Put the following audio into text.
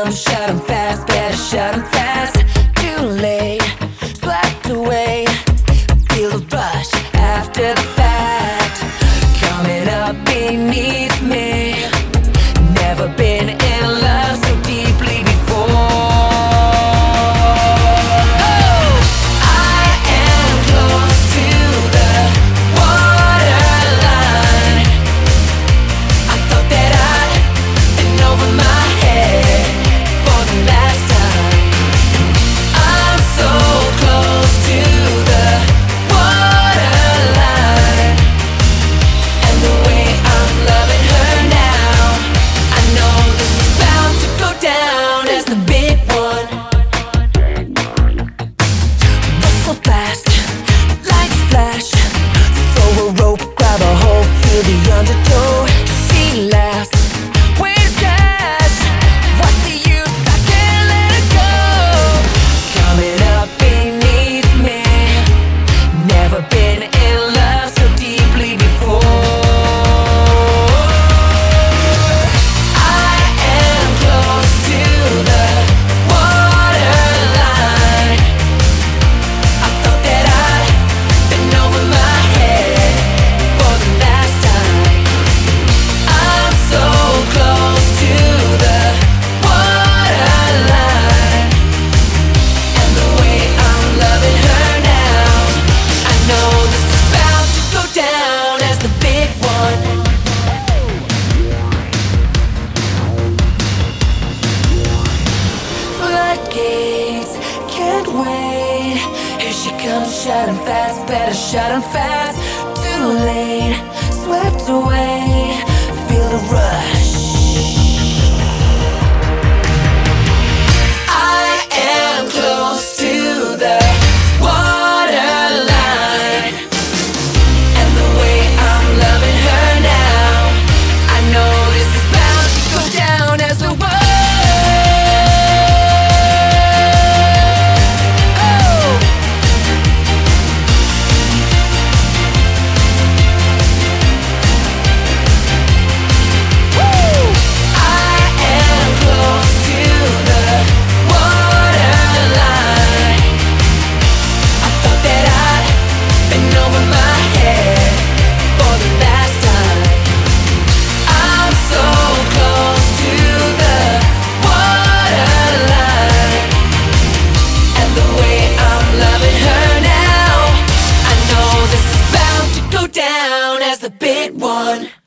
come, shut 'em fast, better shut 'em fast. Too late, swept away. Feel the rush after the fact, coming up beneath me. Never been in love so deeply before. The undertow, she laughs. Where's cash? What's the use? I can't let it go. Coming up beneath me. Never been in love so deeply before. I am close to the waterline. I thought that I'd been over my head for the last time. Can't wait. Here she comes, shut 'em fast, better shut 'em fast. Too late, swept away. Feel the rush. I am close to the waterline, and the way I'm loving her now, I know this is bound to go down as the world. Down as the big one.